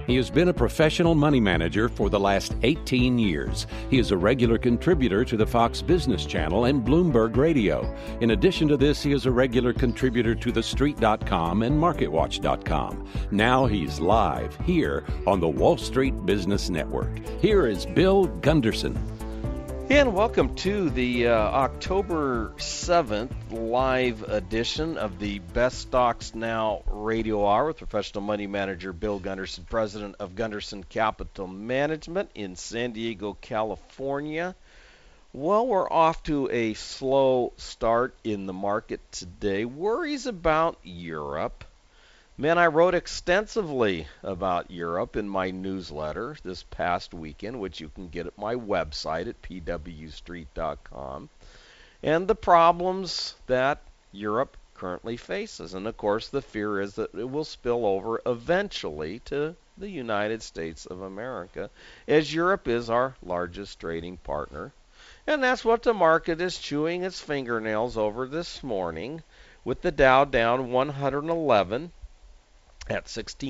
He has been a professional money manager for the last 18 years. He is a regular contributor to the Fox Business Channel and Bloomberg Radio. In addition to this, he is a regular contributor to TheStreet.com and MarketWatch.com. Now he's live here on the Wall Street Business Network. Here is Bill Gunderson. And welcome to the October 7th live edition of the Best Stocks Now Radio Hour with professional money manager Bill Gunderson, president of Gunderson Capital Management in San Diego, California. Well, we're off to a slow start in the market today. Worries about Europe. Man, I wrote extensively about Europe in my newsletter this past weekend, which you can get at my website at pwstreet.com, and the problems that Europe currently faces. And, of course, the fear is that it will spill over eventually to the United States of America, as Europe is our largest trading partner. And that's what the market is chewing its fingernails over this morning, with the Dow down 111. At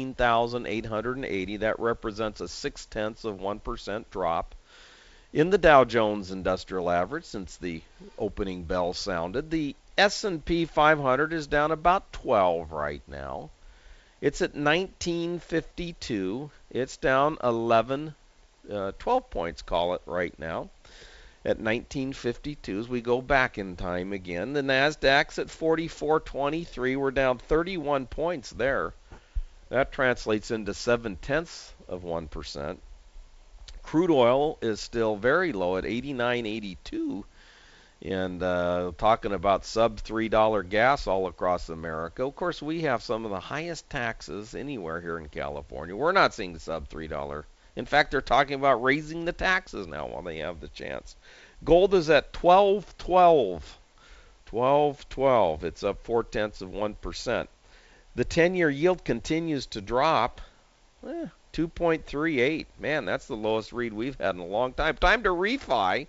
16,880, that represents a 0.6% drop in the Dow Jones Industrial Average since the opening bell sounded. The S&P 500 is down about 12 right now. It's at 1952. It's down 12 points, call it, right now. At 1952 as we go back in time again. The Nasdaq's at 4423. We're down 31 points there. That translates into 0.7%. Crude oil is still very low at $89.82, and talking about sub $3 gas all across America. Of course, we have some of the highest taxes anywhere here in California. We're not seeing sub $3. In fact, they're talking about raising the taxes now while they have the chance. Gold is at 1212. 1212. It's up 0.4%. The 10-year yield continues to drop, 2.38. Man, that's the lowest read we've had in a long time. Time to refi.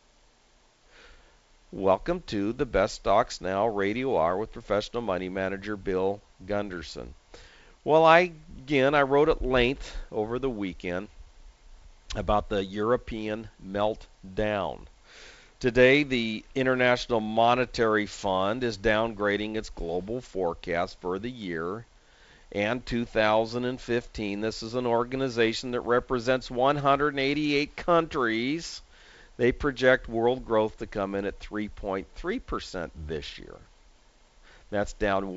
Welcome to the Best Stocks Now Radio Hour with professional money manager Bill Gunderson. Well, I wrote at length over the weekend about the European meltdown. Today, the International Monetary Fund is downgrading its global forecast for the year and 2015. This is an organization that represents 188 countries. They project world growth to come in at 3.3% this year. That's down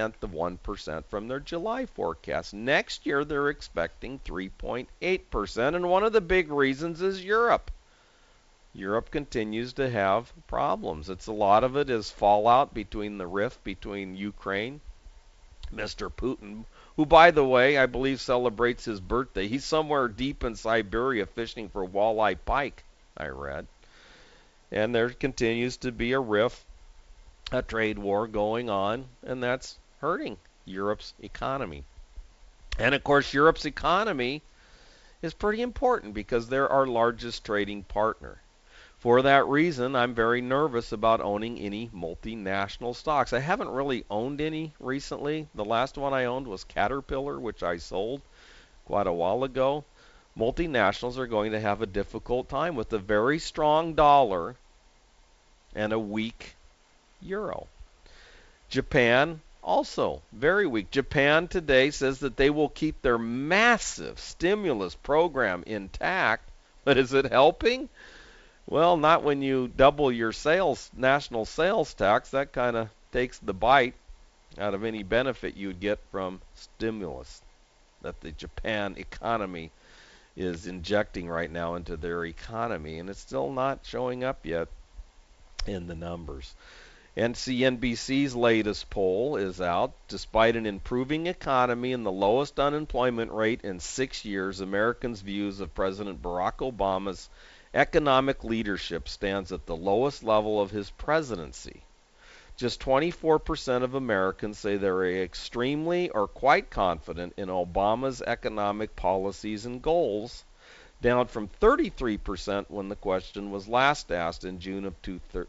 0.1% from their July forecast. Next year, they're expecting 3.8%, and one of the big reasons is Europe. Europe continues to have problems. A lot of it is fallout between the rift between Ukraine, Mr. Putin, who, by the way, I believe celebrates his birthday. He's somewhere deep in Siberia fishing for walleye pike, I read. And there continues to be a rift, a trade war going on, and that's hurting Europe's economy. And, of course, Europe's economy is pretty important because they're our largest trading partner. For that reason, I'm very nervous about owning any multinational stocks. I haven't really owned any recently. The last one I owned was Caterpillar, which I sold quite a while ago. Multinationals are going to have a difficult time with a very strong dollar and a weak euro. Japan, also very weak. Japan today says that they will keep their massive stimulus program intact, but is it helping? Well, not when you double your national sales tax. That kind of takes the bite out of any benefit you'd get from stimulus that the Japan economy is injecting right now into their economy, and it's still not showing up yet in the numbers. And CNBC's latest poll is out. Despite an improving economy and the lowest unemployment rate in 6 years, Americans' views of President Barack Obama's economic leadership stands at the lowest level of his presidency. Just 24% of Americans say they're extremely or quite confident in Obama's economic policies and goals, down from 33% when the question was last asked in June of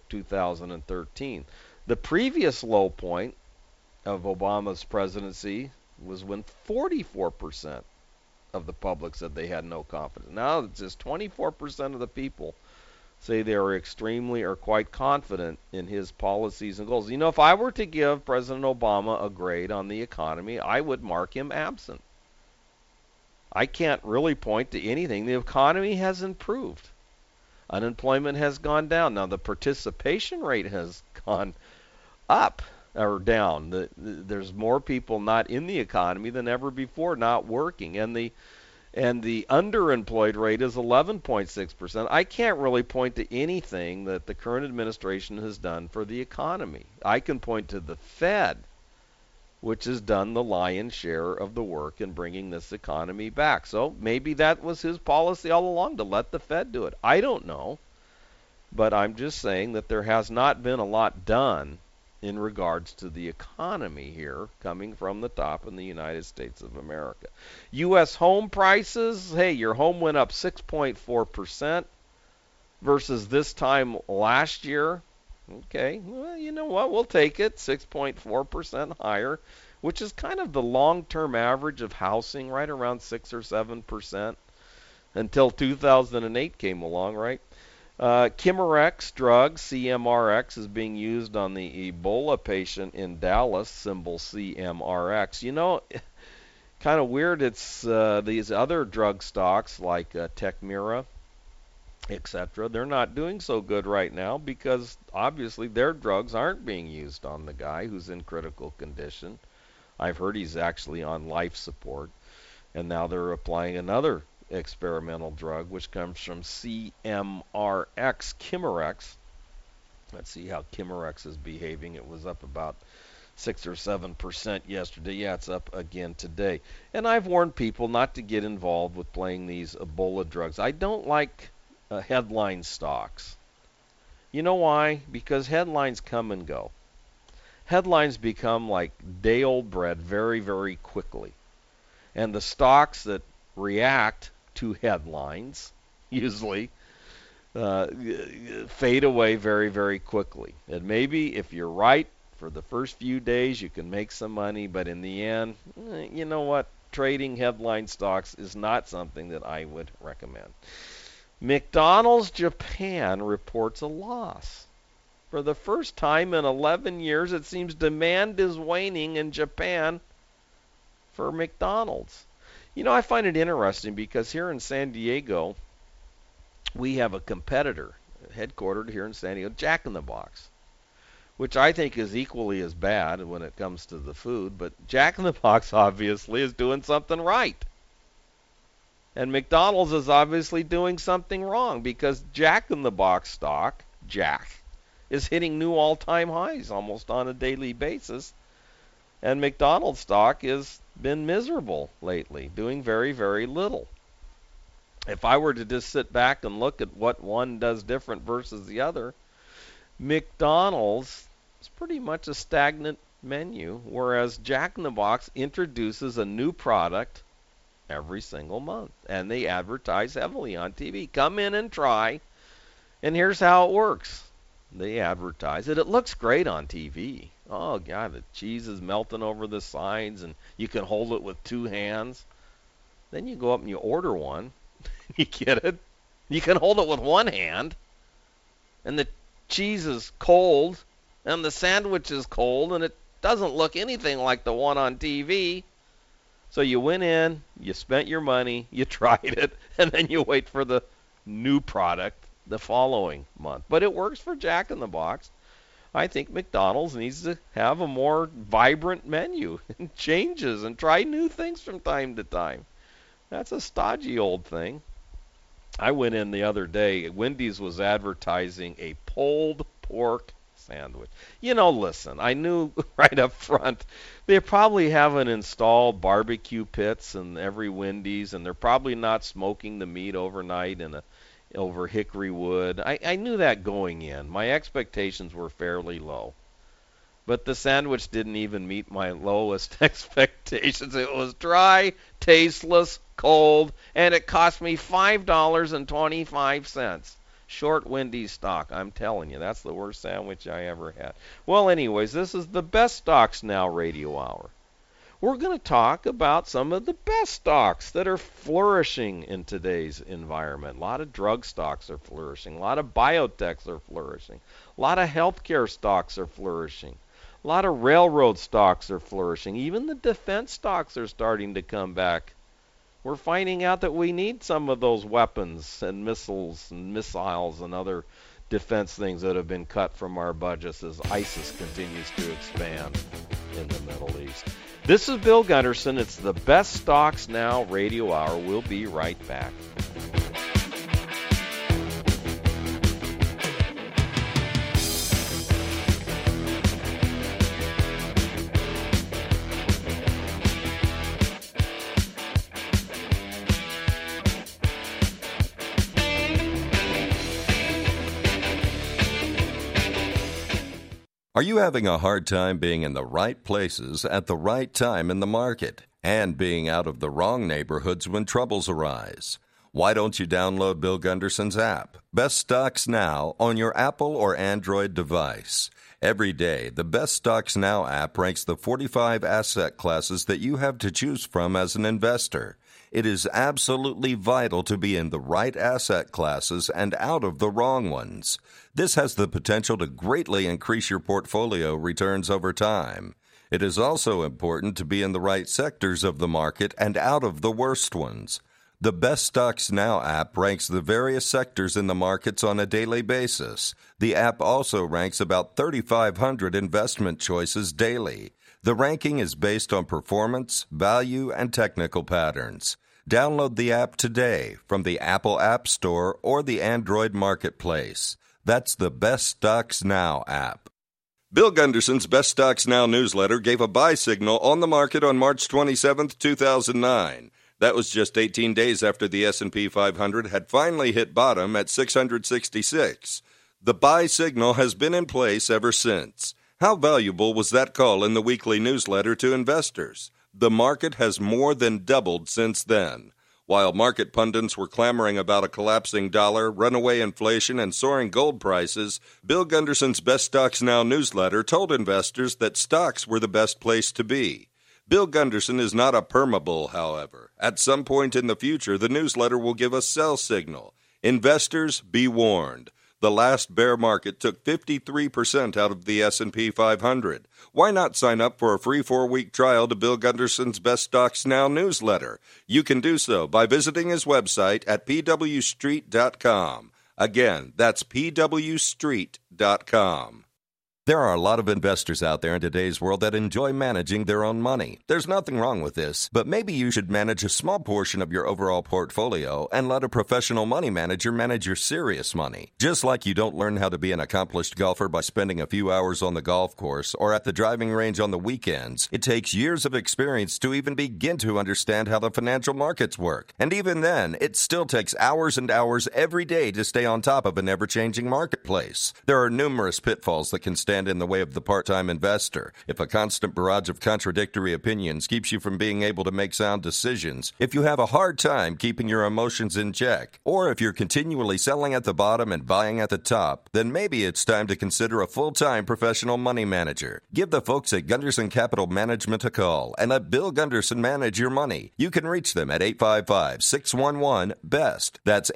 2013. The previous low point of Obama's presidency was when 44% of the public said they had no confidence. Now it's just 24% of the people say they are extremely or quite confident in his policies and goals. You know, if I were to give President Obama a grade on the economy, I would mark him absent. I can't really point to anything. The economy has improved. Unemployment has gone down. Now, the participation rate has gone up or down. There's more people not in the economy than ever before, not working. And the underemployed rate is 11.6%. I can't really point to anything that the current administration has done for the economy. I can point to the Fed, which has done the lion's share of the work in bringing this economy back. So maybe that was his policy all along, to let the Fed do it. I don't know. But I'm just saying that there has not been a lot done in regards to the economy here, coming from the top in the United States of America. U.S. home prices, hey, your home went up 6.4% versus this time last year. Okay, well, you know what? We'll take it, 6.4% higher, which is kind of the long-term average of housing, right around 6 or 7%, until 2008 came along, right? Chimerex drug, CMRX, is being used on the Ebola patient in Dallas, symbol CMRX. You know, kind of weird, it's these other drug stocks like Tecmira, etc. They're not doing so good right now because obviously their drugs aren't being used on the guy who's in critical condition. I've heard he's actually on life support, and now they're applying another experimental drug which comes from CMRX, Chimerex. Let's see how Chimerex is behaving. It was up about 6 or 7% yesterday. Yeah, it's up again today. And I've warned people not to get involved with playing these Ebola drugs. I don't like headline stocks. You know why? Because headlines come and go. Headlines become like day-old bread very, very quickly. And the stocks that react to headlines usually fade away very, very quickly. And maybe if you're right for the first few days, you can make some money, but in the end, you know what? Trading headline stocks is not something that I would recommend. McDonald's Japan reports a loss. For the first time in 11 years, it seems demand is waning in Japan for McDonald's. You know, I find it interesting because here in San Diego, we have a competitor headquartered here in San Diego, Jack in the Box, which I think is equally as bad when it comes to the food, but Jack in the Box obviously is doing something right. And McDonald's is obviously doing something wrong because Jack in the Box stock, Jack, is hitting new all-time highs almost on a daily basis. And McDonald's stock has been miserable lately, doing very, very little. If I were to just sit back and look at what one does different versus the other, McDonald's is pretty much a stagnant menu, whereas Jack in the Box introduces a new product every single month, and they advertise heavily on TV. Come in and try, and here's how it works. They advertise it. It looks great on TV. Oh, God, the cheese is melting over the sides, and you can hold it with two hands. Then you go up and you order one. You get it? You can hold it with one hand, and the cheese is cold, and the sandwich is cold, and it doesn't look anything like the one on TV. So you went in, you spent your money, you tried it, and then you wait for the new product the following month. But it works for Jack in the Box. I think McDonald's needs to have a more vibrant menu and changes and try new things from time to time. That's a stodgy old thing. I went in the other day. Wendy's was advertising a pulled pork sandwich. You know, listen, I knew right up front they probably haven't installed barbecue pits in every Wendy's, and they're probably not smoking the meat overnight over hickory wood. I knew that going in. My expectations were fairly low. But the sandwich didn't even meet my lowest expectations. It was dry, tasteless, cold, and it cost me $5.25. Short Wendy's stock. I'm telling you, that's the worst sandwich I ever had. Well, anyways, this is the Best Stocks Now Radio Hour. we're going to talk about some of the best stocks that are flourishing in today's environment. A lot of drug stocks are flourishing. A lot of biotechs are flourishing. A lot of healthcare stocks are flourishing. A lot of railroad stocks are flourishing. Even the defense stocks are starting to come back. We're finding out that we need some of those weapons and missiles and other defense things that have been cut from our budgets as ISIS continues to expand in the Middle East. This is Bill Gunderson. It's the Best Stocks Now Radio Hour. We'll be right back. Are you having a hard time being in the right places at the right time in the market and being out of the wrong neighborhoods when troubles arise? Why don't you download Bill Gunderson's app, Best Stocks Now, on your Apple or Android device? Every day, the Best Stocks Now app ranks the 45 asset classes that you have to choose from as an investor. It is absolutely vital to be in the right asset classes and out of the wrong ones. This has the potential to greatly increase your portfolio returns over time. It is also important to be in the right sectors of the market and out of the worst ones. The Best Stocks Now app ranks the various sectors in the markets on a daily basis. The app also ranks about 3,500 investment choices daily. The ranking is based on performance, value, and technical patterns. Download the app today from the Apple App Store or the Android Marketplace. That's the Best Stocks Now app. Bill Gunderson's Best Stocks Now newsletter gave a buy signal on the market on March 27, 2009. That was just 18 days after the S&P 500 had finally hit bottom at 666. The buy signal has been in place ever since. How valuable was that call in the weekly newsletter to investors? The market has more than doubled since then. While market pundits were clamoring about a collapsing dollar, runaway inflation, and soaring gold prices, Bill Gunderson's Best Stocks Now newsletter told investors that stocks were the best place to be. Bill Gunderson is not a permabull, however. At some point in the future, the newsletter will give a sell signal. Investors, be warned. The last bear market took 53% out of the S&P 500. Why not sign up for a free 4-week trial to Bill Gunderson's Best Stocks Now newsletter? You can do so by visiting his website at pwstreet.com. Again, that's pwstreet.com. There are a lot of investors out there in today's world that enjoy managing their own money. There's nothing wrong with this, but maybe you should manage a small portion of your overall portfolio and let a professional money manager manage your serious money. Just like you don't learn how to be an accomplished golfer by spending a few hours on the golf course or at the driving range on the weekends, it takes years of experience to even begin to understand how the financial markets work. And even then, it still takes hours and hours every day to stay on top of an ever-changing marketplace. There are numerous pitfalls that can stand in the way of the part-time investor. If a constant barrage of contradictory opinions keeps you from being able to make sound decisions, if you have a hard time keeping your emotions in check, or if you're continually selling at the bottom and buying at the top, then maybe it's time to consider a full-time professional money manager. Give the folks at Gunderson Capital Management a call and let Bill Gunderson manage your money. You can reach them at 855-611-BEST. That's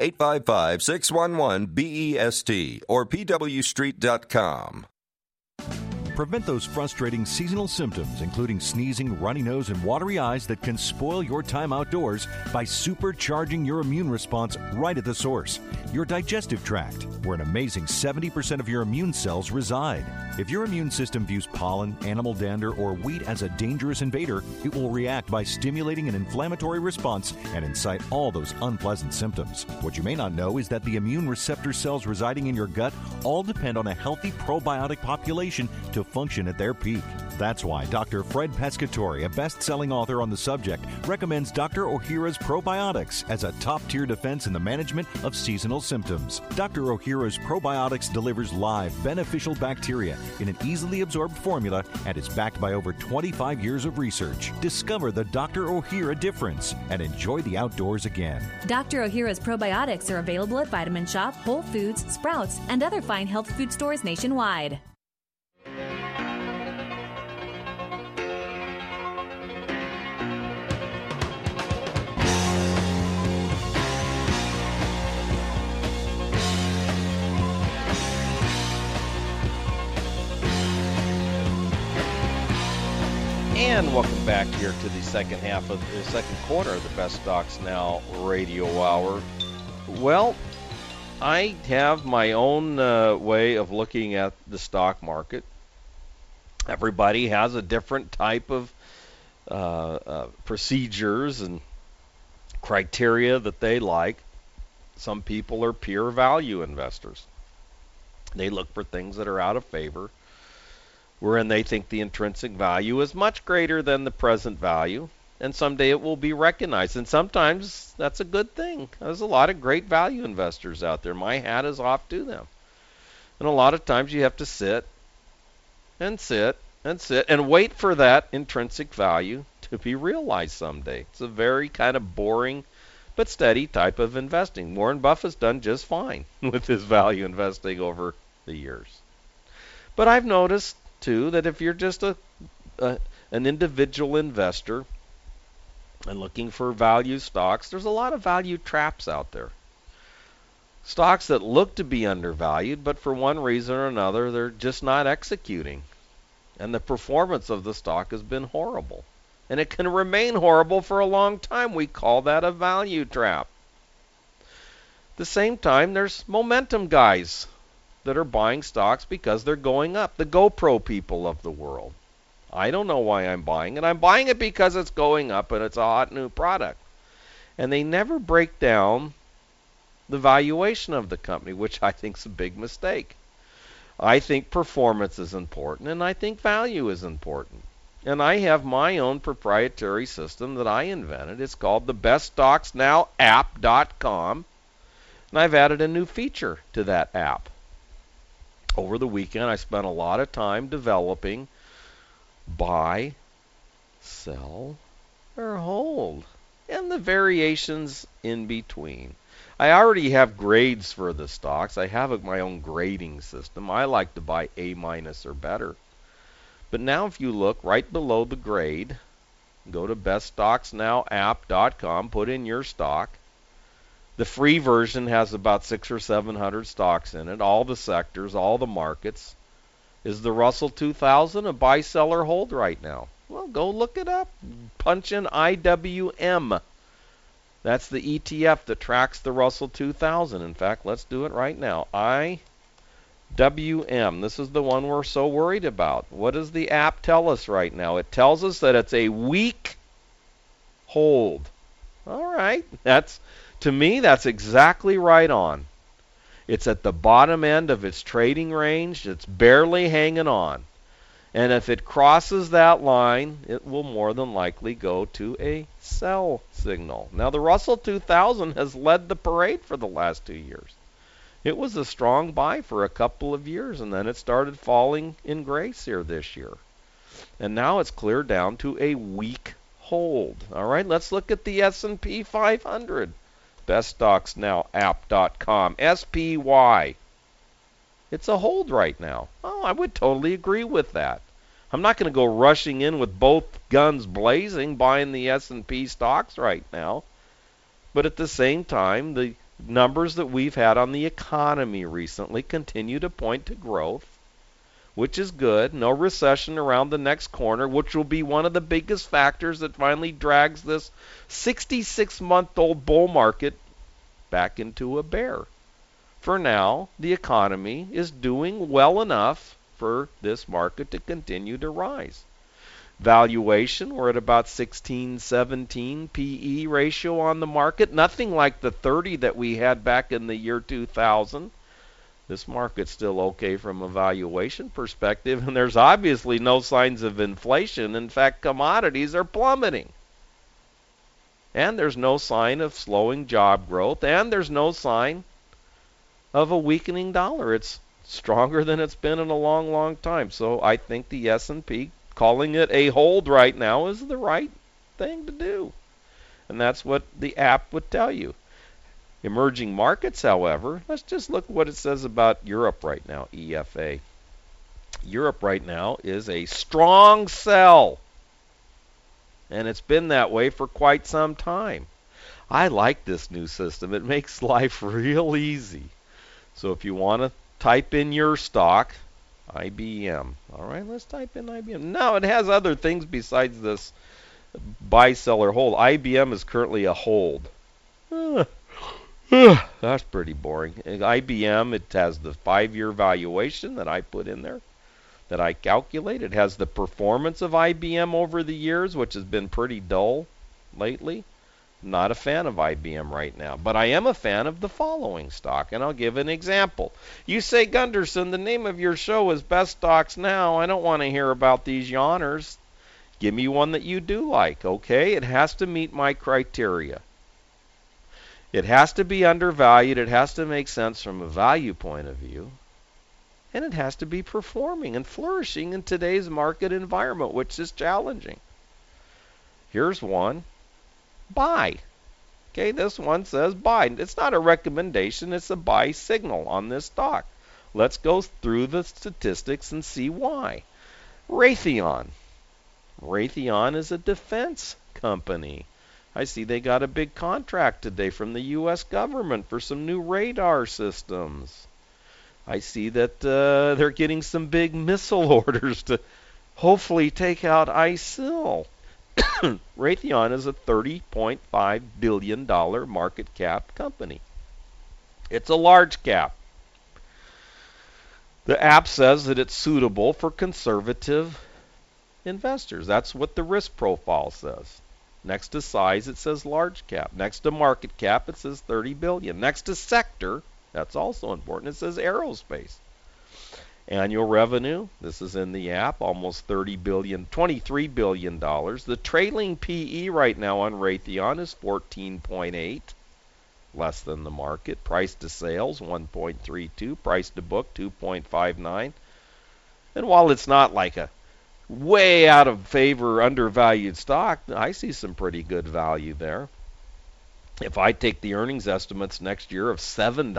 855-611-BEST or pwstreet.com. Prevent those frustrating seasonal symptoms, including sneezing, runny nose, and watery eyes that can spoil your time outdoors by supercharging your immune response right at the source, your digestive tract, where an amazing 70% of your immune cells reside. If your immune system views pollen, animal dander, or wheat as a dangerous invader, it will react by stimulating an inflammatory response and incite all those unpleasant symptoms. What you may not know is that the immune receptor cells residing in your gut all depend on a healthy probiotic population to function at their peak. That's why Dr. Fred Pescatore, a best-selling author on the subject, recommends Dr. Ohhira's Probiotics as a top-tier defense in the management of seasonal symptoms. Dr. Ohhira's Probiotics delivers live, beneficial bacteria in an easily absorbed formula and is backed by over 25 years of research. Discover the Dr. Ohhira difference and enjoy the outdoors again. Dr. Ohhira's Probiotics are available at Vitamin Shop, Whole Foods, Sprouts, and other fine health food stores nationwide. And welcome back here to the second half of the second quarter of the Best Stocks Now Radio Hour. Well, I have my own way of looking at the stock market. Everybody has a different type of procedures and criteria that they like. Some people are pure value investors. They look for things that are out of favor, wherein they think the intrinsic value is much greater than the present value, and someday it will be recognized. And sometimes that's a good thing. There's a lot of great value investors out there. My hat is off to them. And a lot of times you have to sit and sit and sit and wait for that intrinsic value to be realized someday. It's a very kind of boring but steady type of investing. Warren Buffett's done just fine with his value investing over the years. But I've noticed too that if you're just an individual investor and looking for value stocks, there's a lot of value traps out there. Stocks that look to be undervalued, but for one reason or another, they're just not executing. And the performance of the stock has been horrible. And it can remain horrible for a long time. We call that a value trap. At the same time, there's momentum guys that are buying stocks because they're going up. The GoPro people of the world. I don't know why I'm buying it. I'm buying it because it's going up and it's a hot new product. And they never break down the valuation of the company, which I think is a big mistake. I think performance is important, and I think value is important. And I have my own proprietary system that I invented. It's called the BestStocksNowApp.com. And I've added a new feature to that app. Over the weekend, I spent a lot of time developing buy, sell, or hold, and the variations in between. I already have grades for the stocks. I have my own grading system. I like to buy A- or better. But now if you look right below the grade, go to BestStocksNowApp.com, put in your stock. The free version has about 600 or 700 stocks in it, all the sectors, all the markets. Is the Russell 2000 a buy, sell, or hold right now? Well, go look it up. Punch in IWM. That's the ETF that tracks the Russell 2000. In fact, let's do it right now. IWM. This is the one we're so worried about. What does the app tell us right now? It tells us that it's a weak hold. All right. To me, that's exactly right on. It's at the bottom end of its trading range. It's barely hanging on. And if it crosses that line, it will more than likely go to a sell signal. Now, the Russell 2000 has led the parade for the last 2 years. It was a strong buy for a couple of years, and then it started falling in grace here this year. And now it's cleared down to a weak hold. All right, let's look at the S&P 500. BestStocksNowApp.com. SPY. It's a hold right now. Oh, I would totally agree with that. I'm not going to go rushing in with both guns blazing buying the S&P stocks right now. But at the same time, the numbers that we've had on the economy recently continue to point to growth, which is good. No recession around the next corner, which will be one of the biggest factors that finally drags this 66-month-old bull market back into a bear. For now, the economy is doing well enough for this market to continue to rise. Valuation, we're at about 16-17 PE ratio on the market. Nothing like the 30 that we had back in the year 2000. This market's still okay from a valuation perspective, and there's obviously no signs of inflation. In fact, commodities are plummeting. And there's no sign of slowing job growth, and there's no sign of a weakening dollar. It's stronger than it's been in a long, long time. So I think the S&P, calling it a hold right now, is the right thing to do. And that's what the app would tell you. Emerging markets, however, let's just look at what it says about Europe right now, EFA. Europe right now is a strong sell. And it's been that way for quite some time. I like this new system. It makes life real easy. So if you want to type in your stock, IBM. All right, let's type in IBM. Now, it has other things besides this buy, sell, or hold. IBM is currently a hold. That's pretty boring. IBM, it has the 5-year valuation that I put in there, that I calculate. It has the performance of IBM over the years, which has been pretty dull lately. Not a fan of IBM right now, but I am a fan of the following stock, and I'll give an example. You say, Gunderson, the name of your show is Best Stocks Now. I don't want to hear about these yawners. Give me one that you do like, okay? It has to meet my criteria. It has to be undervalued. It has to make sense from a value point of view. And it has to be performing and flourishing in today's market environment, which is challenging. Here's one. Buy. Okay, this one says buy. It's not a recommendation. It's a buy signal on this stock. Let's go through the statistics and see why. Raytheon. Raytheon is a defense company. I see they got a big contract today from the U.S. government for some new radar systems. I see that they're getting some big missile orders to hopefully take out ISIL. Raytheon is a $30.5 billion market cap company. It's a large cap. The app says that it's suitable for conservative investors. That's what the risk profile says. Next to size, it says large cap. Next to market cap, it says 30 billion. Next to sector, that's also important, it says aerospace. Annual revenue, this is in the app, almost $23 billion. The trailing PE right now on Raytheon is 14.8, less than the market. Price to sales, 1.32. Price to book, 2.59. And while it's not like a way out of favor, undervalued stock, I see some pretty good value there. If I take the earnings estimates next year of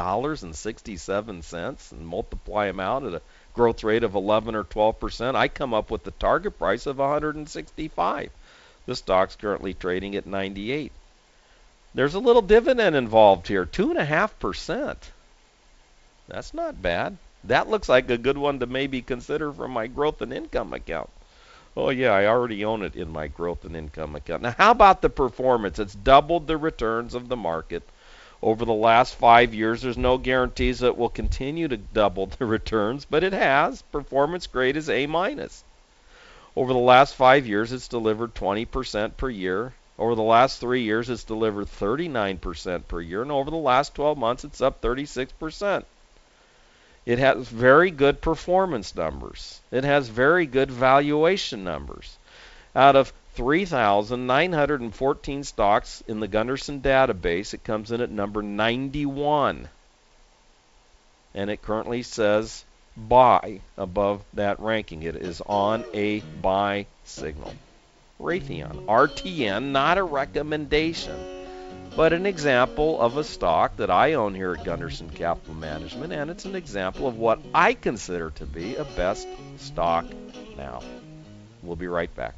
$7.67 and multiply them out at a growth rate of 11 or 12%, I come up with the target price of $165. The stock's currently trading at 98. There's a little dividend involved here, 2.5%. That's not bad. That looks like a good one to maybe consider for my growth and income account. Oh yeah, I already own it in my growth and income account. Now how about the performance? It's doubled the returns of the market over the last 5 years. There's no guarantees that it will continue to double the returns, but it has. Performance grade is A-. Over the last 5 years, it's delivered 20% per year. Over the last 3 years, it's delivered 39% per year. And over the last 12 months, it's up 36%. It has very good performance numbers. It has very good valuation numbers. Out of 3,914 stocks in the Gunderson database, it comes in at number 91. And it currently says buy above that ranking. It is on a buy signal. Raytheon, RTN, not a recommendation, but an example of a stock that I own here at Gunderson Capital Management, and it's an example of what I consider to be a best stock now. We'll be right back.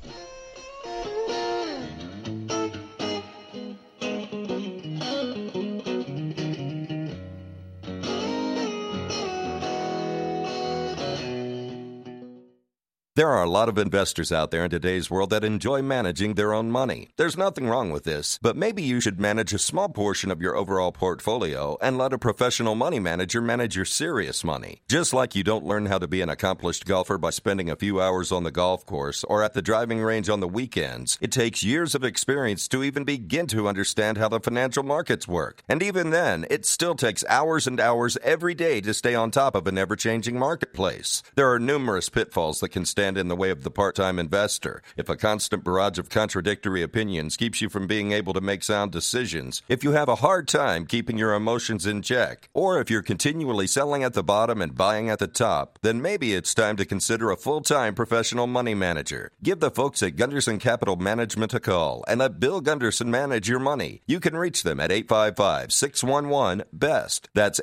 There are a lot of investors out there in today's world that enjoy managing their own money. There's nothing wrong with this, but maybe you should manage a small portion of your overall portfolio and let a professional money manager manage your serious money. Just like you don't learn how to be an accomplished golfer by spending a few hours on the golf course or at the driving range on the weekends, it takes years of experience to even begin to understand how the financial markets work. And even then, it still takes hours and hours every day to stay on top of an ever-changing marketplace. There are numerous pitfalls that can stand in the way of the part-time investor. If a constant barrage of contradictory opinions keeps you from being able to make sound decisions, if you have a hard time keeping your emotions in check, or if you're continually selling at the bottom and buying at the top, then maybe it's time to consider a full-time professional money manager. Give the folks at Gunderson Capital Management a call and let Bill Gunderson manage your money. You can reach them at 855-611-BEST. That's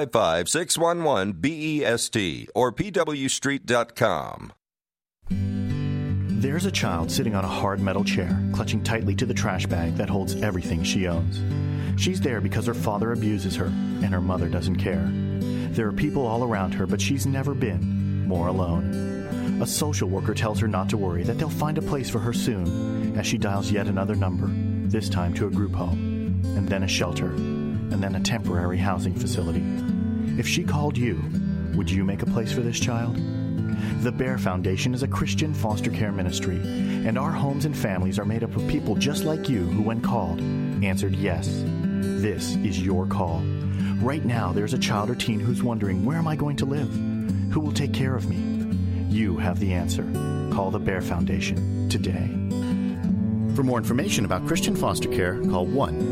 855-611-BEST or pwstreet.com. There's a child sitting on a hard metal chair, clutching tightly to the trash bag that holds everything she owns. She's there because her father abuses her, and her mother doesn't care. There are people all around her, but she's never been more alone. A social worker tells her not to worry, that they'll find a place for her soon, as she dials yet another number, this time to a group home, and then a shelter, and then a temporary housing facility. If she called you, would you make a place for this child? The Bear Foundation is a Christian foster care ministry, and our homes and families are made up of people just like you who, when called, answered yes. This is your call. Right now, there's a child or teen who's wondering, where am I going to live? Who will take care of me? You have the answer. Call the Bear Foundation today. For more information about Christian foster care, call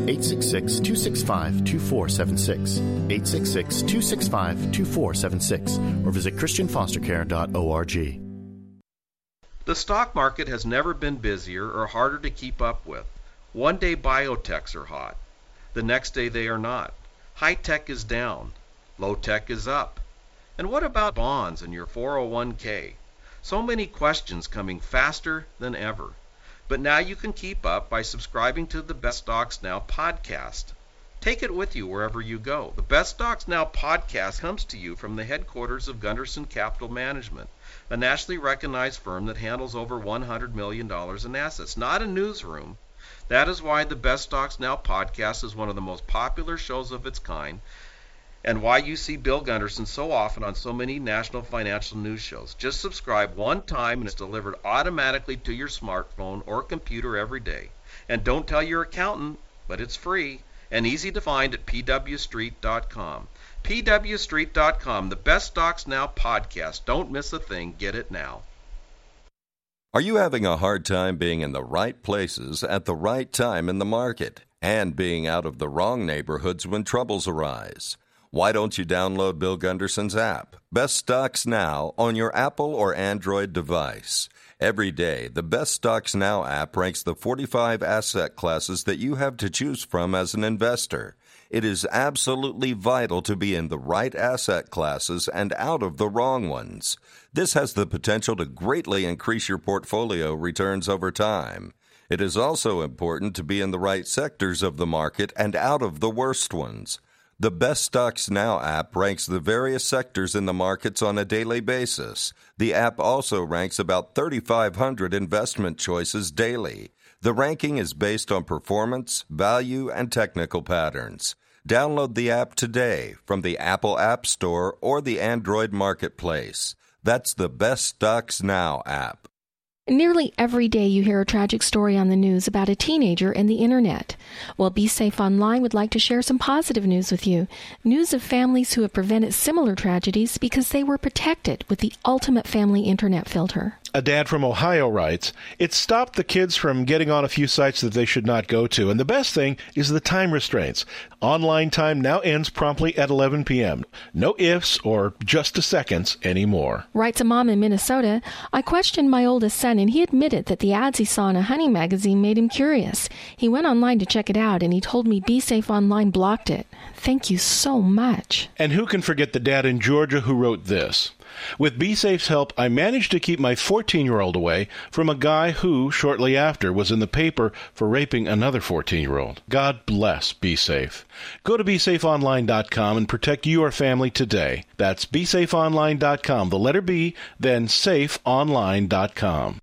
1-866-265-2476, 866-265-2476, or visit christianfostercare.org. The stock market has never been busier or harder to keep up with. One day biotechs are hot. The next day they are not. High tech is down. Low tech is up. And what about bonds and your 401k? So many questions coming faster than ever. But now you can keep up by subscribing to the Best Stocks Now podcast. Take it with you wherever you go. The Best Stocks Now podcast comes to you from the headquarters of Gunderson Capital Management, a nationally recognized firm that handles over $100 million in assets, not a newsroom. That is why the Best Stocks Now podcast is one of the most popular shows of its kind, and why you see Bill Gunderson so often on so many national financial news shows. Just subscribe one time and it's delivered automatically to your smartphone or computer every day. And don't tell your accountant, but it's free and easy to find at pwstreet.com. pwstreet.com, the Best Stocks Now podcast. Don't miss a thing. Get it now. Are you having a hard time being in the right places at the right time in the market and being out of the wrong neighborhoods when troubles arise? Why don't you download Bill Gunderson's app, Best Stocks Now, on your Apple or Android device? Every day, the Best Stocks Now app ranks the 45 asset classes that you have to choose from as an investor. It is absolutely vital to be in the right asset classes and out of the wrong ones. This has the potential to greatly increase your portfolio returns over time. It is also important to be in the right sectors of the market and out of the worst ones. The Best Stocks Now app ranks the various sectors in the markets on a daily basis. The app also ranks about 3,500 investment choices daily. The ranking is based on performance, value, and technical patterns. Download the app today from the Apple App Store or the Android Marketplace. That's the Best Stocks Now app. Nearly every day you hear a tragic story on the news about a teenager and the internet. Well, Be Safe Online would like to share some positive news with you. News of families who have prevented similar tragedies because they were protected with the ultimate family internet filter. A dad from Ohio writes, "It stopped the kids from getting on a few sites that they should not go to, and the best thing is the time restraints. Online time now ends promptly at 11 p.m. No ifs or just a seconds anymore." Writes a mom in Minnesota, "I questioned my oldest son, and he admitted that the ads he saw in a hunting magazine made him curious. He went online to check it out, and he told me Be Safe Online blocked it. Thank you so much." And who can forget the dad in Georgia who wrote this? "With BeSafe's help, I managed to keep my 14-year-old away from a guy who, shortly after, was in the paper for raping another 14-year-old. God bless BeSafe. Go to BeSafeOnline.com and protect your family today. That's BeSafeOnline.com, the letter B, then SafeOnline.com.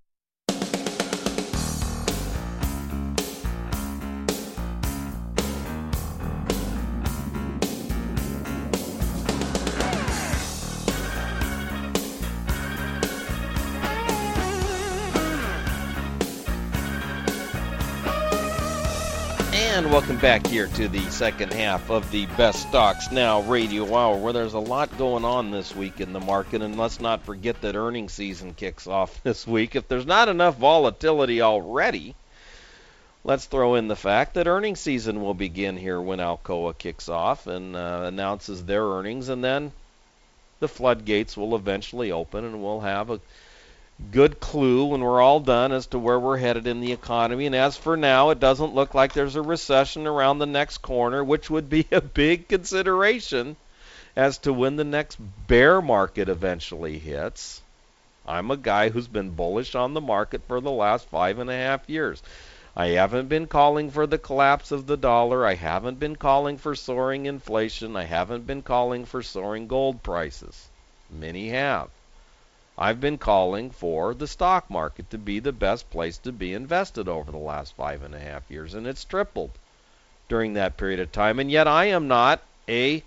And welcome back here to the second half of the Best Stocks Now Radio Hour, where there's a lot going on this week in the market. And let's not forget that earnings season kicks off this week. If there's not enough volatility already, let's throw in the fact that earnings season will begin here when Alcoa kicks off and announces their earnings. And then the floodgates will eventually open, and we'll have a good clue when we're all done as to where we're headed in the economy. And as for now, it doesn't look like there's a recession around the next corner, which would be a big consideration as to when the next bear market eventually hits. I'm a guy who's been bullish on the market for the last 5.5 years. I haven't been calling for the collapse of the dollar. I haven't been calling for soaring inflation. I haven't been calling for soaring gold prices. Many have. I've been calling for the stock market to be the best place to be invested over the last 5.5 years, and it's tripled during that period of time. And yet I am not a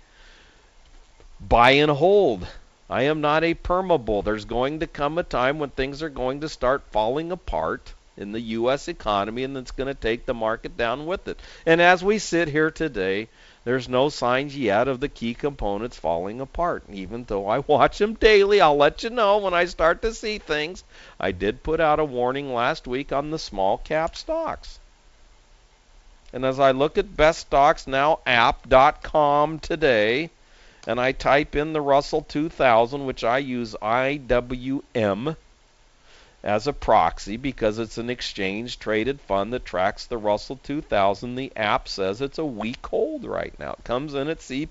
buy and hold. I am not a perma-bull. There's going to come a time when things are going to start falling apart in the U.S. economy, and it's going to take the market down with it. And as we sit here today, there's no signs yet of the key components falling apart. Even though I watch them daily, I'll let you know when I start to see things. I did put out a warning last week on the small cap stocks. And as I look at beststocksnowapp.com today, and I type in the Russell 2000, which I use IWM as a proxy because it's an exchange-traded fund that tracks the Russell 2000. The app says it's a weak hold right now. It comes in at C+.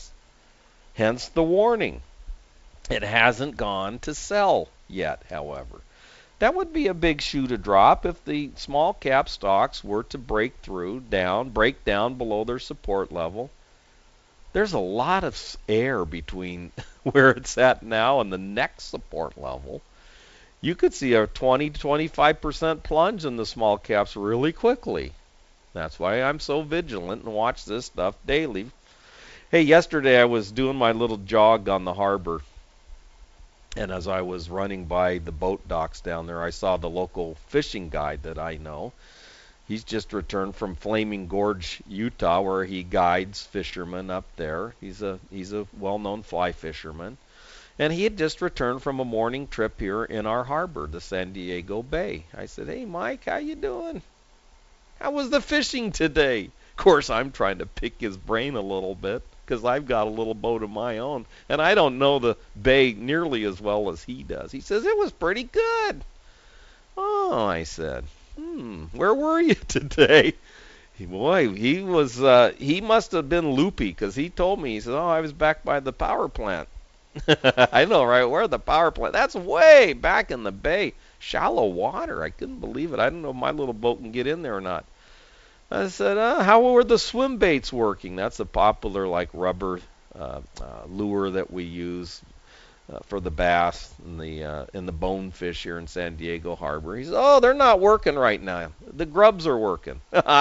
Hence the warning. It hasn't gone to sell yet, however. That would be a big shoe to drop if the small cap stocks were to break down below their support level. There's a lot of air between where it's at now and the next support level. You could see a 20 to 25% plunge in the small caps really quickly. That's why I'm so vigilant and watch this stuff daily. Hey, yesterday I was doing my little jog on the harbor, and as I was running by the boat docks down there, I saw the local fishing guide that I know. He's just returned from Flaming Gorge, Utah, where he guides fishermen up there. He's a well-known fly fisherman. And he had just returned from a morning trip here in our harbor, the San Diego Bay. I said, "Hey, Mike, how you doing? How was the fishing today?" Of course, I'm trying to pick his brain a little bit because I've got a little boat of my own, and I don't know the bay nearly as well as he does. He says, "It was pretty good." "Oh," I said, "where were you today?" Boy, he must have been loopy because he told me, he said, "Oh, I was back by the power plant." I know, right? Where the power plant? That's way back in the bay. Shallow water. I couldn't believe it. I don't know if my little boat can get in there or not. I said, how were the swim baits working? That's a popular rubber lure that we use for the bass and the bonefish here in San Diego Harbor. He said, "Oh, they're not working right now. The grubs are working."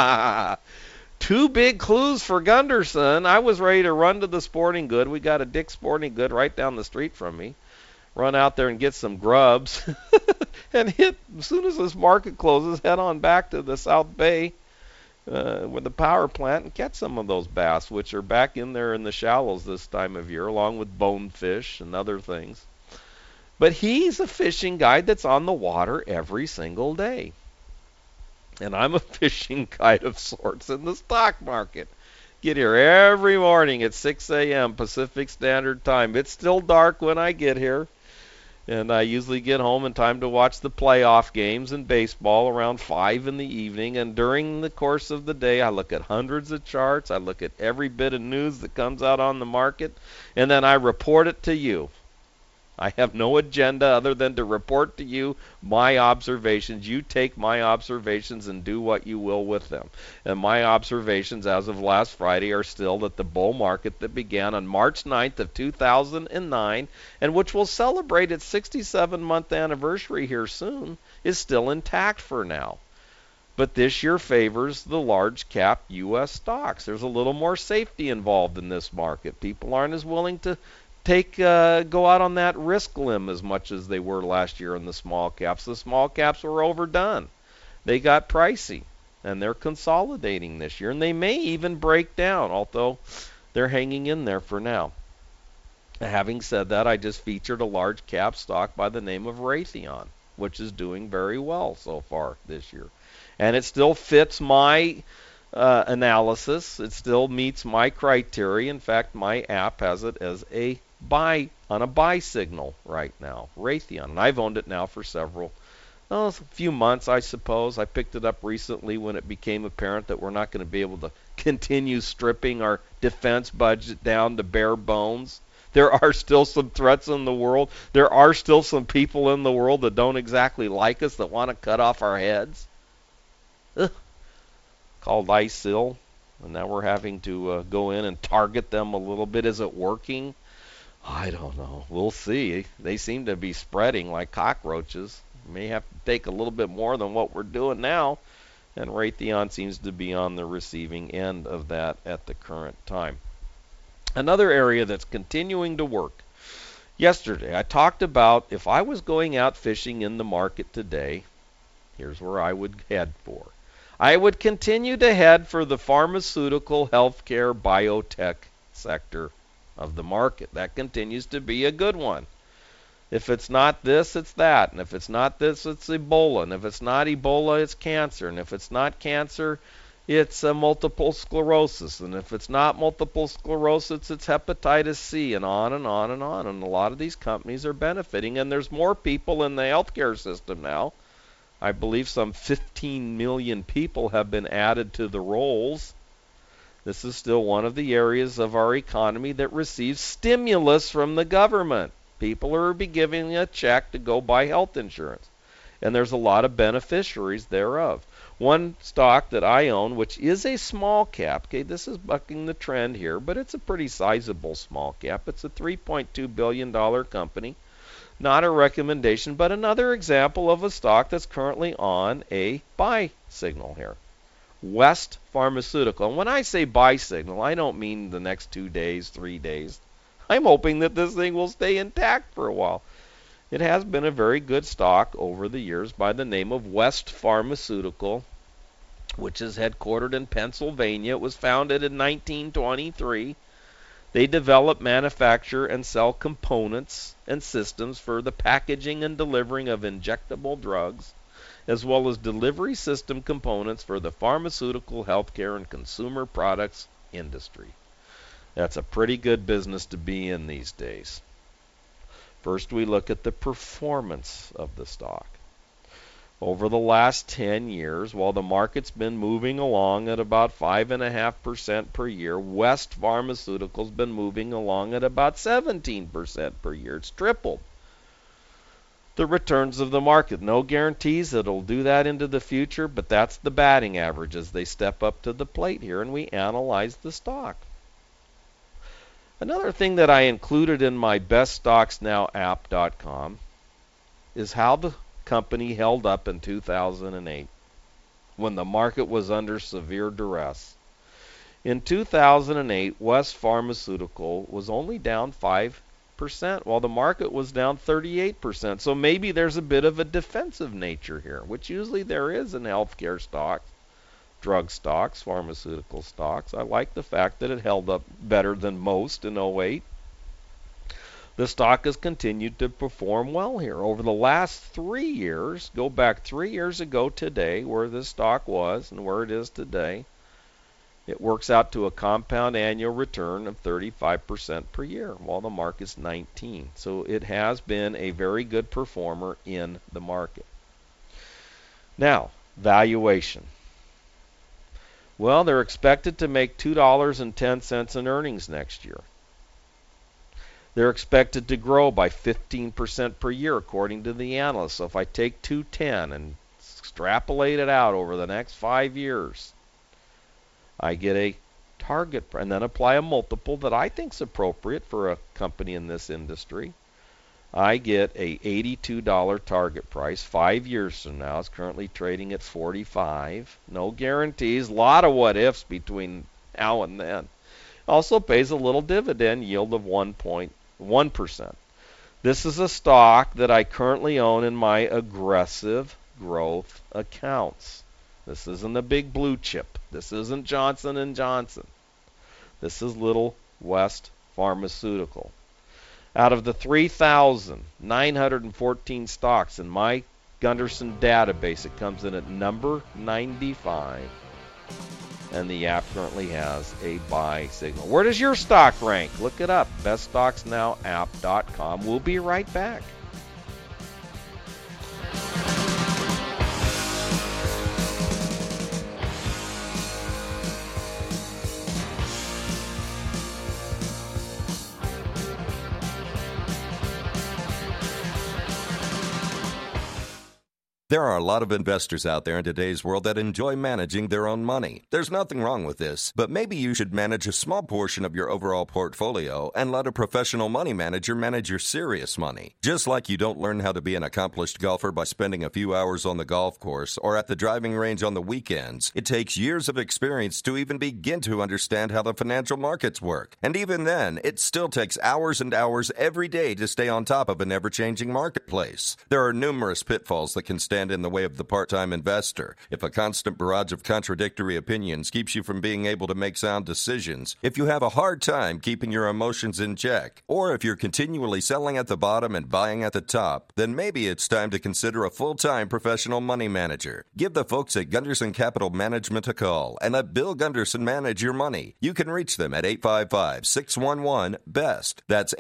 Two big clues for Gunderson. I was ready to run to the Sporting Good. We got a Dick's Sporting Good right down the street from me. Run out there and get some grubs. And hit, as soon as this market closes, head on back to the South Bay with the power plant and catch some of those bass, which are back in there in the shallows this time of year, along with bonefish and other things. But he's a fishing guide that's on the water every single day. And I'm a fishing guide of sorts in the stock market. Get here every morning at 6 a.m. Pacific Standard Time. It's still dark when I get here. And I usually get home in time to watch the playoff games in baseball around 5 in the evening. And during the course of the day, I look at hundreds of charts. I look at every bit of news that comes out on the market. And then I report it to you. I have no agenda other than to report to you my observations. You take my observations and do what you will with them. And my observations as of last Friday are still that the bull market that began on March 9th of 2009 and which will celebrate its 67-month anniversary here soon is still intact for now. But this year favors the large cap U.S. stocks. There's a little more safety involved in this market. People aren't as willing to go out on that risk limb as much as they were last year in the small caps. The small caps were overdone. They got pricey, and they're consolidating this year, and they may even break down, although they're hanging in there for now. Having said that, I just featured a large cap stock by the name of Raytheon, which is doing very well so far this year. And it still fits my analysis. It still meets my criteria. In fact, my app has it as a buy signal right now, Raytheon. And I've owned it now for a few months, I suppose. I picked it up recently when it became apparent that we're not going to be able to continue stripping our defense budget down to bare bones. There are still some threats in the world. There are still some people in the world that don't exactly like us, that want to cut off our heads. Called ISIL. And now we're having to go in and target them a little bit. Is it working? I don't know. We'll see. They seem to be spreading like cockroaches. May have to take a little bit more than what we're doing now, and Raytheon seems to be on the receiving end of that at the current time. Another area that's continuing to work. Yesterday, I talked about if I was going out fishing in the market today, here's where I would head for. I would continue to head for the pharmaceutical, healthcare, biotech sector of the market. That continues to be a good one. If it's not this, it's that. And if it's not this, it's Ebola. And if it's not Ebola, it's cancer. And if it's not cancer, it's multiple sclerosis. And if it's not multiple sclerosis, it's hepatitis C, and on and on and on. And a lot of these companies are benefiting. And there's more people in the healthcare system now. I believe some 15 million people have been added to the rolls. This is still one of the areas of our economy that receives stimulus from the government. People are be giving a check to go buy health insurance. And there's a lot of beneficiaries thereof. One stock that I own, which is a small cap, okay, this is bucking the trend here, but it's a pretty sizable small cap. It's a $3.2 billion company. Not a recommendation, but another example of a stock that's currently on a buy signal here. West Pharmaceutical. And when I say buy signal, I don't mean the next 2 days, 3 days. I'm hoping that this thing will stay intact for a while. It has been a very good stock over the years by the name of West Pharmaceutical, which is headquartered in Pennsylvania. It was founded in 1923. They develop, manufacture, and sell components and systems for the packaging and delivering of injectable drugs, as well as delivery system components for the pharmaceutical, healthcare, and consumer products industry. That's a pretty good business to be in these days. First, we look at the performance of the stock. Over the last 10 years, while the market's been moving along at about 5.5% per year, West Pharmaceutical's been moving along at about 17% per year. It's tripled the returns of the market. No guarantees that it'll do that into the future, but that's the batting average as they step up to the plate here, and we analyze the stock. Another thing that I included in my beststocksnowapp.com is how the company held up in 2008 when the market was under severe duress. In 2008, West Pharmaceutical was only down 5%, while the market was down 38%. So maybe there's a bit of a defensive nature here, which usually there is in healthcare stocks, drug stocks, pharmaceutical stocks. I like the fact that it held up better than most in 2008. The stock has continued to perform well here. Over the last 3 years, go back 3 years ago today, where this stock was and where it is today, it works out to a compound annual return of 35% per year, while the market's 19%. So it has been a very good performer in the market. Now, valuation. Well, they're expected to make $2.10 in earnings next year. They're expected to grow by 15% per year, according to the analysts. So if I take 210 and extrapolate it out over the next 5 years, I get a target, and then apply a multiple that I think is appropriate for a company in this industry. I get a $82 target price 5 years from now. It's currently trading at $45. No guarantees. A lot of what ifs between now and then. Also pays a little dividend yield of 1.1%. This is a stock that I currently own in my aggressive growth accounts. This isn't a big blue chip. This isn't Johnson & Johnson. This is Little West Pharmaceutical. Out of the 3,914 stocks in my Gunderson database, it comes in at number 95. And the app currently has a buy signal. Where does your stock rank? Look it up. beststocksnowapp.com. We'll be right back. There are a lot of investors out there in today's world that enjoy managing their own money. There's nothing wrong with this, but maybe you should manage a small portion of your overall portfolio and let a professional money manager manage your serious money. Just like you don't learn how to be an accomplished golfer by spending a few hours on the golf course or at the driving range on the weekends, it takes years of experience to even begin to understand how the financial markets work. And even then, it still takes hours and hours every day to stay on top of an ever-changing marketplace. There are numerous pitfalls that can stand in the way of the part-time investor. If a constant barrage of contradictory opinions keeps you from being able to make sound decisions, if you have a hard time keeping your emotions in check, or if you're continually selling at the bottom and buying at the top, then maybe it's time to consider a full-time professional money manager. Give the folks at Gunderson Capital Management a call and let Bill Gunderson manage your money. You can reach them at 855-611-BEST. That's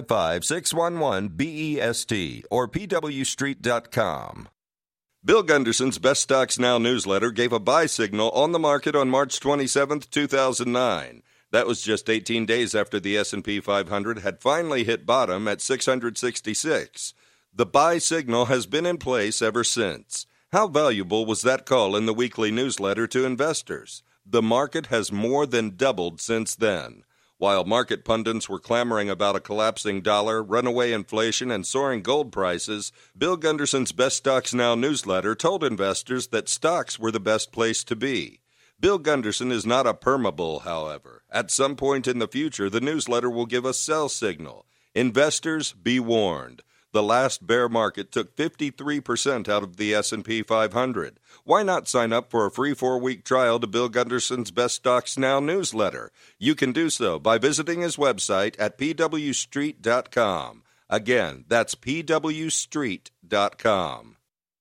855-611-BEST or pwstreet.com. Bill Gunderson's Best Stocks Now newsletter gave a buy signal on the market on March 27, 2009. That was just 18 days after the S&P 500 had finally hit bottom at 666. The buy signal has been in place ever since. How valuable was that call in the weekly newsletter to investors? The market has more than doubled since then. While market pundits were clamoring about a collapsing dollar, runaway inflation, and soaring gold prices, Bill Gunderson's Best Stocks Now newsletter told investors that stocks were the best place to be. Bill Gunderson is not a permabull, however. At some point in the future, the newsletter will give a sell signal. Investors, be warned. The last bear market took 53% out of the S&P 500. Why not sign up for a free 4-week trial to Bill Gunderson's Best Stocks Now newsletter? You can do so by visiting his website at pwstreet.com. Again, that's pwstreet.com.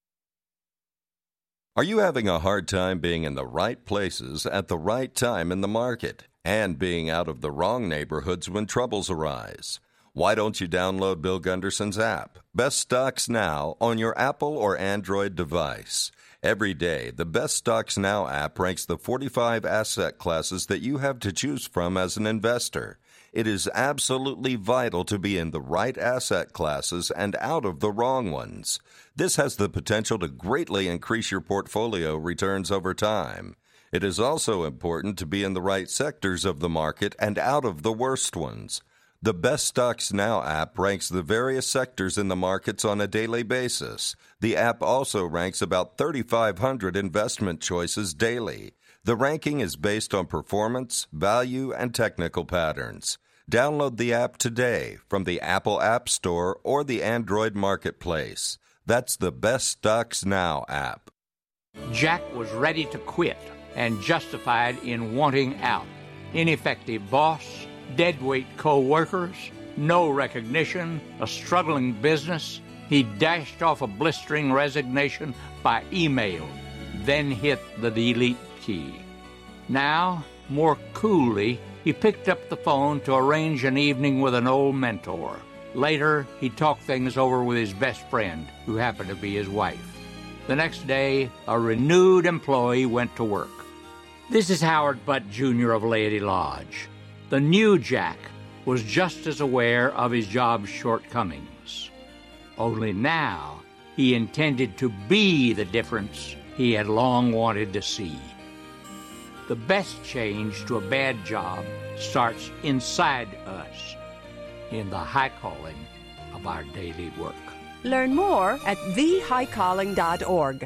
Are you having a hard time being in the right places at the right time in the market and being out of the wrong neighborhoods when troubles arise? Why don't you download Bill Gunderson's app, Best Stocks Now, on your Apple or Android device? Every day, the Best Stocks Now app ranks the 45 asset classes that you have to choose from as an investor. It is absolutely vital to be in the right asset classes and out of the wrong ones. This has the potential to greatly increase your portfolio returns over time. It is also important to be in the right sectors of the market and out of the worst ones. The Best Stocks Now app ranks the various sectors in the markets on a daily basis. The app also ranks about 3,500 investment choices daily. The ranking is based on performance, value, and technical patterns. Download the app today from the Apple App Store or the Android Marketplace. That's the Best Stocks Now app. Jack was ready to quit and justified in wanting out. Ineffective boss, deadweight co-workers, no recognition, a struggling business. He dashed off a blistering resignation by email, then hit the delete key. Now, more coolly, he picked up the phone to arrange an evening with an old mentor. Later, he talked things over with his best friend, who happened to be his wife. The next day, a renewed employee went to work. This is Howard Butt, Jr. of Laity Lodge. The new Jack was just as aware of his job's shortcomings. Only now he intended to be the difference he had long wanted to see. The best change to a bad job starts inside us, in the high calling of our daily work. Learn more at thehighcalling.org.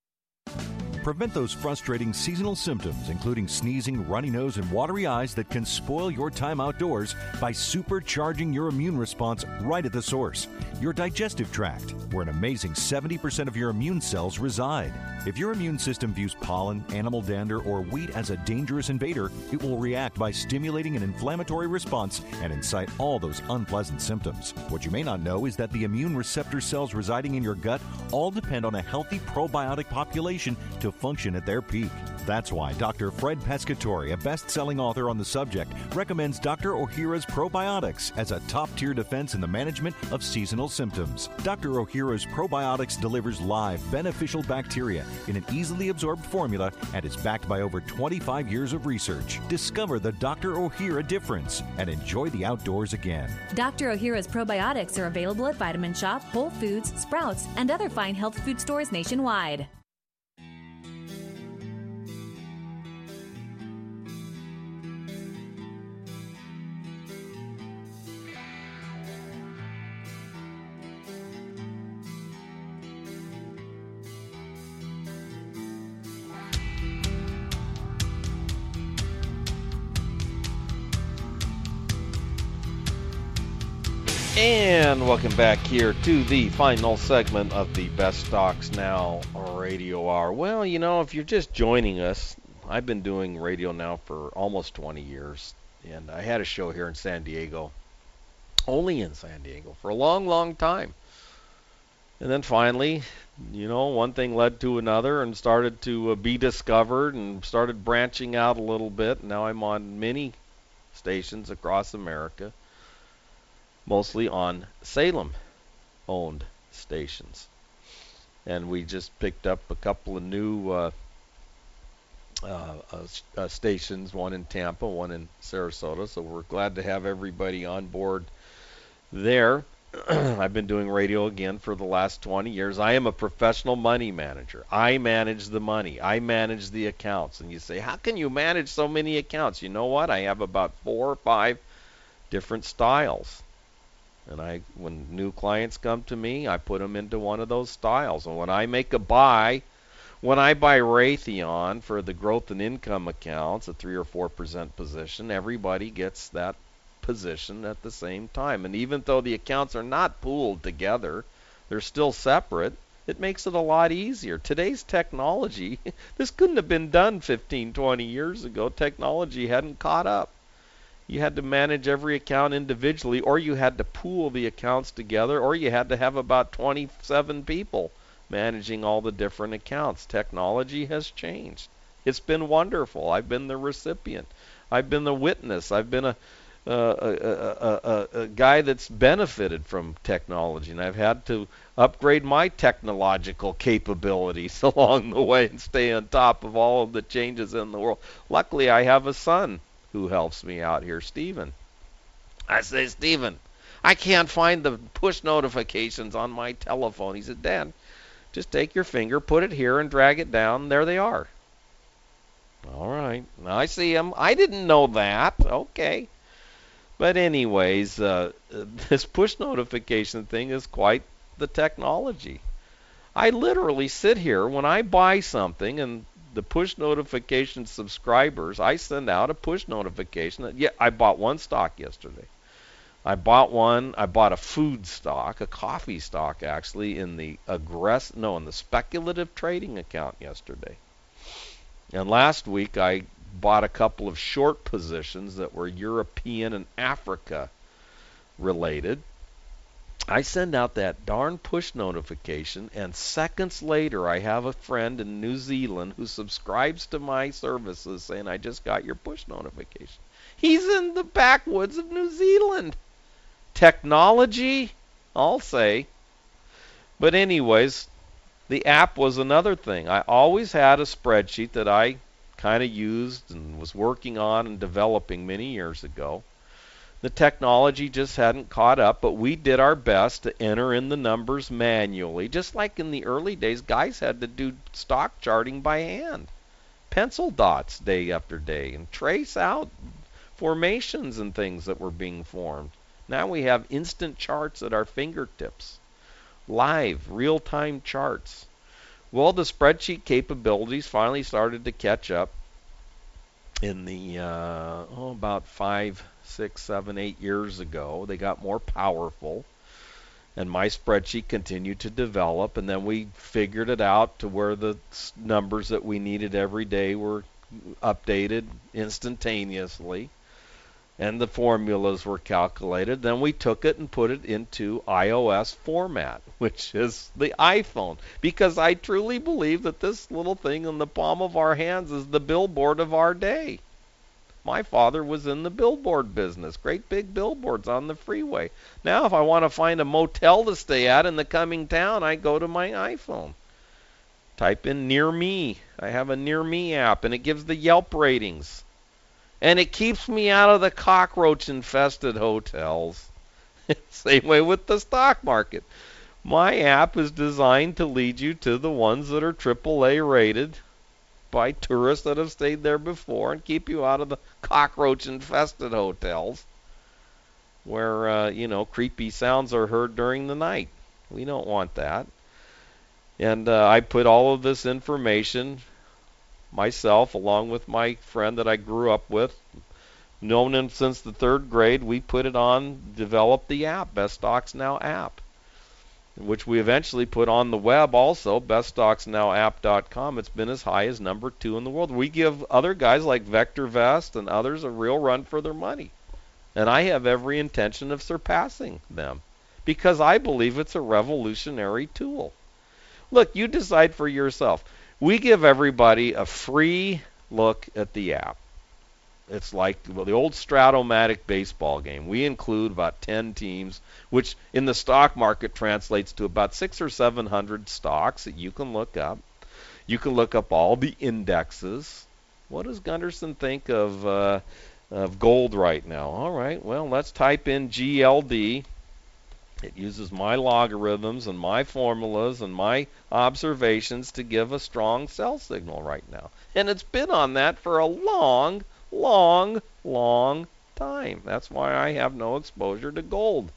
Prevent those frustrating seasonal symptoms, including sneezing, runny nose, and watery eyes that can spoil your time outdoors by supercharging your immune response right at the source, your digestive tract, where an amazing 70% of your immune cells reside. If your immune system views pollen, animal dander, or wheat as a dangerous invader, it will react by stimulating an inflammatory response and incite all those unpleasant symptoms. What you may not know is that the immune receptor cells residing in your gut all depend on a healthy probiotic population to function at their peak. That's why Dr. Fred Pescatore, a best-selling author on the subject, recommends Dr. Ohhira's probiotics as a top-tier defense in the management of seasonal symptoms. Dr. Ohhira's probiotics delivers live, beneficial bacteria in an easily absorbed formula and is backed by over 25 years of research. Discover the Dr. Ohhira difference and enjoy the outdoors again. Dr. Ohhira's probiotics are available at Vitamin Shop, Whole Foods, Sprouts, and other fine health food stores nationwide. And welcome back here to the final segment of the Best Stocks Now Radio Hour. Well, you know, if you're just joining us, I've been doing radio now for almost 20 years. And I had a show here in San Diego, only in San Diego, for a long, long time. And then finally, you know, one thing led to another and started to be discovered and started branching out a little bit. Now I'm on many stations across America, mostly on Salem-owned stations. And we just picked up a couple of new stations, one in Tampa, one in Sarasota, so we're glad to have everybody on board there. I've been doing radio again for the last 20 years. I am a professional money manager. I manage the money. I manage the accounts. And you say, how can you manage so many accounts? You know what? I have about 4 or 5 different styles. And when new clients come to me, I put them into one of those styles. And when I make a buy, when I buy Raytheon for the growth and income accounts, a 3 or 4% position, everybody gets that position at the same time. And even though the accounts are not pooled together, they're still separate, it makes it a lot easier. Today's technology, this couldn't have been done 15, 20 years ago. Technology hadn't caught up. You had to manage every account individually, or you had to pool the accounts together, or you had to have about 27 people managing all the different accounts. Technology has changed. It's been wonderful. I've been the recipient. I've been the witness. I've been a guy that's benefited from technology, and I've had to upgrade my technological capabilities along the way and stay on top of all of the changes in the world. Luckily, I have a son who helps me out here, Stephen. I say, Stephen, I can't find the push notifications on my telephone. He said, Dad, just take your finger, put it here, and drag it down. There they are. All right. Now I see them. I didn't know that. Okay. But anyways, this push notification thing is quite the technology. I literally sit here when I buy something, and the push notification subscribers, I send out a push notification. Yeah, I bought one stock yesterday. I bought a food stock, a coffee stock actually, in the speculative trading account yesterday. And last week I bought a couple of short positions that were European and Africa related. I send out that darn push notification, and seconds later I have a friend in New Zealand who subscribes to my services saying, I just got your push notification. He's in the backwoods of New Zealand. Technology, I'll say. But anyways, the app was another thing. I always had a spreadsheet that I kind of used and was working on and developing many years ago. The technology just hadn't caught up, but we did our best to enter in the numbers manually. Just like in the early days, guys had to do stock charting by hand. Pencil dots day after day and trace out formations and things that were being formed. Now we have instant charts at our fingertips. Live, real-time charts. Well, the spreadsheet capabilities finally started to catch up in the, about 5, 6, 7, 8 years ago. They got more powerful, and my spreadsheet continued to develop, and then we figured it out to where the numbers that we needed every day were updated instantaneously. and the formulas were calculated. Then we took it and put it into iOS format, which is the iPhone, because I truly believe that this little thing in the palm of our hands is the billboard of our day. My father was in the billboard business, great big billboards on the freeway. Now if I want to find a motel to stay at in the coming town, I go to my iPhone. Type in Near Me. I have a Near Me app, and it gives the Yelp ratings. And it keeps me out of the cockroach-infested hotels. Same way with the stock market. My app is designed to lead you to the ones that are AAA rated by tourists that have stayed there before, and keep you out of the cockroach-infested hotels where, creepy sounds are heard during the night. We don't want that. And I put all of this information myself, along with my friend that I grew up with, known him since the 3rd grade. We put it on, developed the app, Best Stocks Now app, which we eventually put on the web also, beststocksnowapp.com. It's been as high as number 2 in the world. We give other guys like VectorVest and others a real run for their money. And I have every intention of surpassing them, because I believe it's a revolutionary tool. Look, you decide for yourself. We give everybody a free look at the app. It's like the old Stratomatic baseball game. We include about 10 teams, which in the stock market translates to about 600 or 700 stocks that you can look up. You can look up all the indexes. What does Gunderson think of gold right now? All right, well, let's type in GLD. It uses my logarithms and my formulas and my observations to give a strong sell signal right now. And it's been on that for a long time. That's why I have no exposure to gold.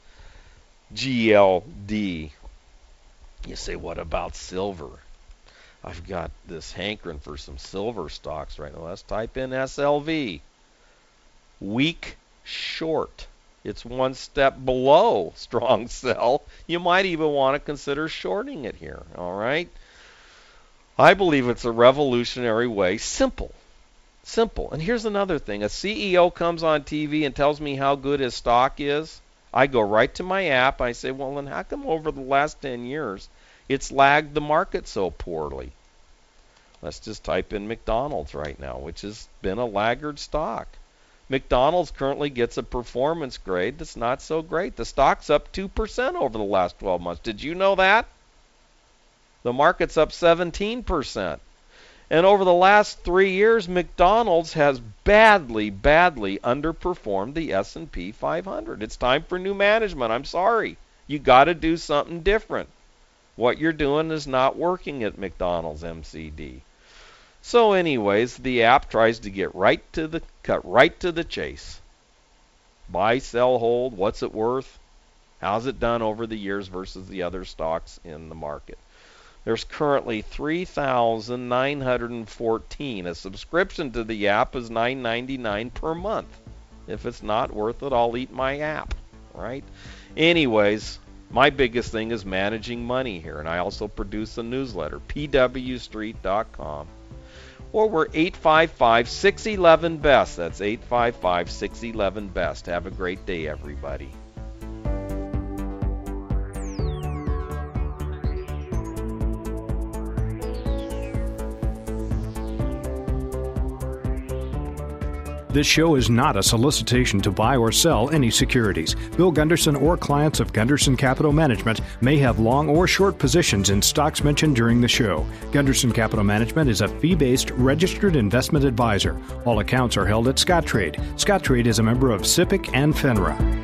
GLD. You say, what about silver? I've got this hankering for some silver stocks right now. Let's type in SLV. Weak short. It's one step below strong sell. You might even want to consider shorting it here. All right? I believe it's a revolutionary way. Simple. And here's another thing. A CEO comes on TV and tells me how good his stock is. I go right to my app. I say, well, then how come over the last 10 years it's lagged the market so poorly? Let's just type in McDonald's right now, which has been a laggard stock. McDonald's currently gets a performance grade that's not so great. The stock's up 2% over the last 12 months. Did you know that? The market's up 17%. And over the last 3 years, McDonald's has badly underperformed the S&P 500. It's time for new management. I'm sorry. You got to do something different. What you're doing is not working at McDonald's MCD. So anyways, the app tries to get cut right to the chase. Buy, sell, hold, what's it worth? How's it done over the years versus the other stocks in the market? There's currently 3,914. A subscription to the app is $9.99 per month. If it's not worth it, I'll eat my app, right? Anyways, my biggest thing is managing money here, and I also produce a newsletter, pwstreet.com. Or we're 855-611-BEST. That's 855-611-BEST. Have a great day, everybody. This show is not a solicitation to buy or sell any securities. Bill Gunderson or clients of Gunderson Capital Management may have long or short positions in stocks mentioned during the show. Gunderson Capital Management is a fee-based registered investment advisor. All accounts are held at Scottrade. Scottrade is a member of SIPC and FINRA.